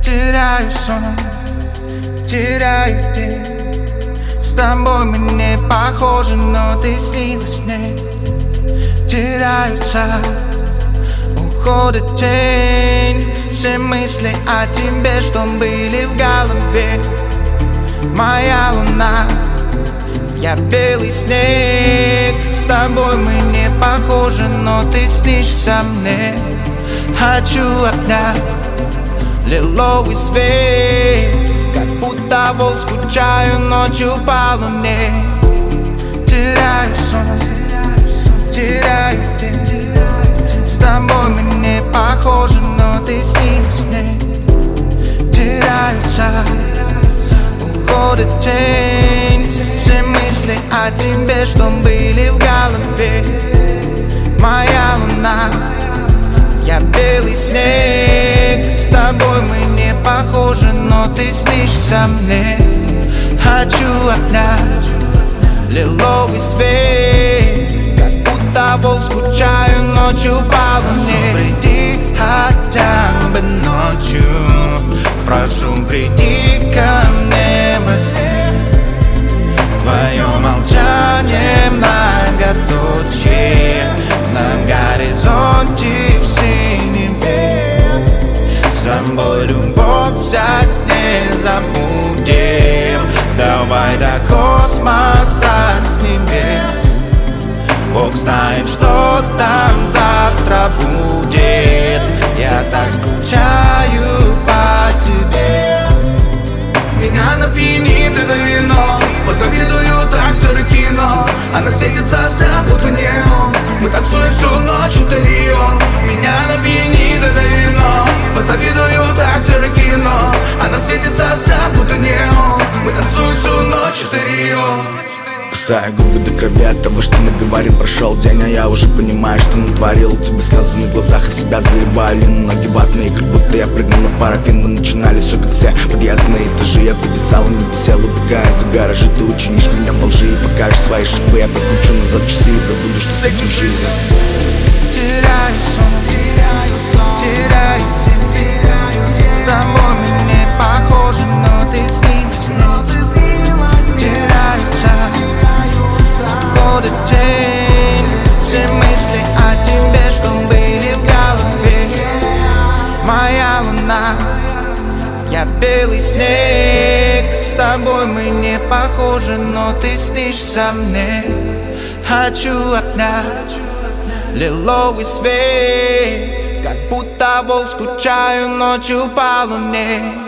Теряю сон, теряю день. С тобой мы не похожи, но ты снилась мне. Теряются, уходит тень. Все мысли о тебе, что были в голове. Моя луна, я белый снег. С тобой мы не похожи, но ты снишься мне. Хочу обнять лиловый свет, как будто волк скучаю ночью по луне. Теряю сон, теряю день. С тобой мы не похожи, но ты снилась мне. Теряются, уходит тень. Все мысли о тебе, что были в голове. Моя луна, я белый снег. С тобой мы не похожи, но ты снишься мне. Хочу обнять лиловый свет, как будто волк скучаю ночью по луне. Приди хотя бы ночью, прошу, приди ко мне во сне. Твое молчание многоточие на горизонте в синеве. С собой любовь взять не забудем. Давай до космоса с небес. Бог знает, что там завтра будет. Я так скучаю по тебе. Меня напьянит это вино, позавидую тракторы кино. Она светится вся, будто неон. Мы танцуем всю ночь, это Рио. Меня напьянит это вино, позавидую тракторы кино. Она светится вся, будто неон. Мы танцуем всю ночь, это Рио. Кусаю губы до крови от того, что наговорил. Прошел день, а я уже понимаю, что натворил. У тебя слезы на глазах, и в себя заливаю. Ноги ватные, как будто я прыгнул на парафин. Мы начинали все как все, подъездные этажи. Я зависал и не висел, убегая за гаражи. Ты учинишь меня во лжи и покажешь свои шипы. Я прокручу назад часы и забуду, что с этим жил. Теряю сон, теряю день. С тобой мы не похожи, но ты снилась мне. Теряются, уходит тень. Все мысли о тебе, что были в голове. Моя луна, я белый снег. С тобой мы не похожи, но ты снишься мне. Хочу обнять лиловый свет, как будто волк скучаю ночью по луне.